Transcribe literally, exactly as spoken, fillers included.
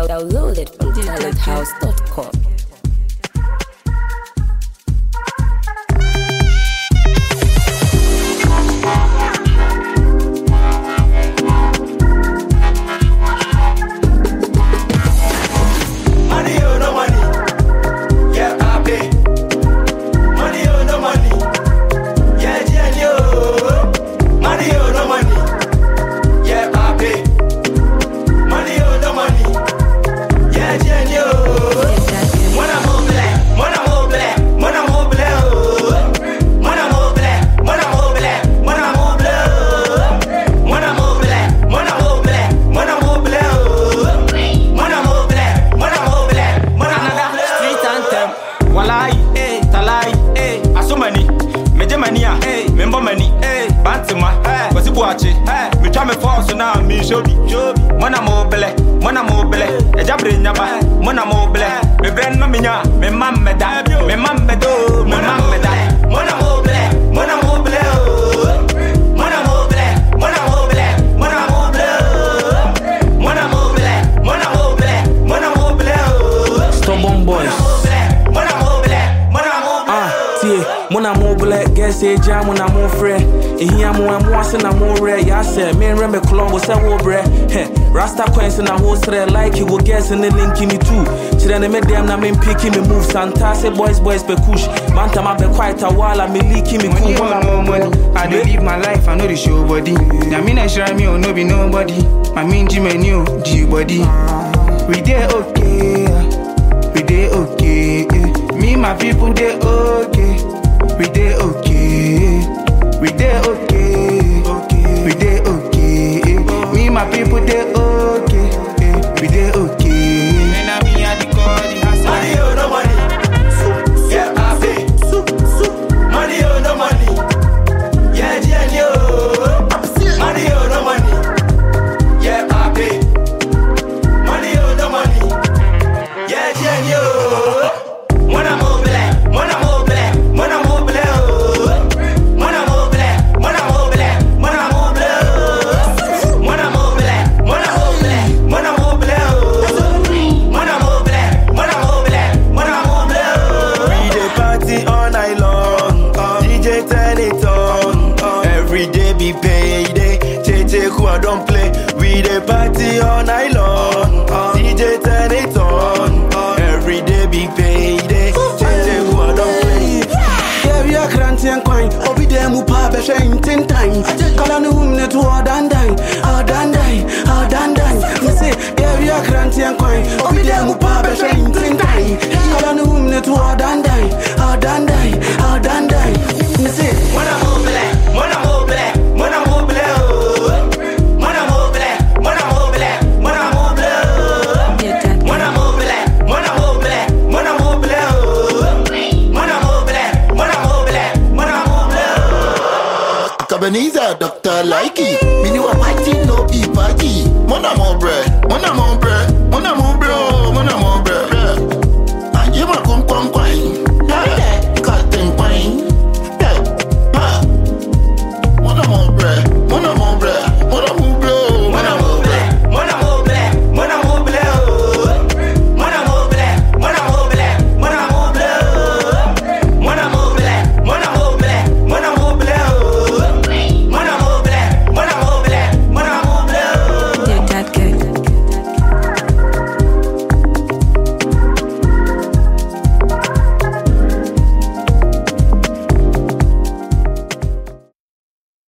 Download it from talent house dot com. Say jam when I'm more free. In here, I'm watching I'm more rare. Yeah, I said, me and Remy Colombo say, oh, bre. Rasta coins and I host it like you will guess and the link in me too. Children, they made them, I'm in picking me move. Santa say, boys, boys, be kush. Manta, I be quite a while. I'm leaking me cool. More money. I don't live my life, I know the show body. I mean, I sure me, oh, no be nobody. I mean, Jimmy, new, G body. We dey okay. We dey okay. Me, my people, they okay. We dey okay, we dey okay, okay. We dey okay. Me my people dey okay, we dey okay. And I me at the call the house. Money or no money, yeah I pay. Money or no money, yeah yeah yo. Money or no money, yeah I pay. Money or no money, yeah yeah yo. When I'm over there, when I'm over there, when I'm over there. Don't play, we dey party all night long. D J turn it on. Every day be payday. J J who I don't play. Yeah, we are cranty and coin. Obi dem who pa be shine ten time. Call on the woman to all dan dan, all dan dan, all dan dan. Me say, yeah, we are cranty and coin. Obi dem who pa be shine ten time. Call on the woman to all dan dan, all dan dan, all dan dan. Me say, when I'm over there, when I'm over there, when I'm over there. Ebenezer, Doctor Likey.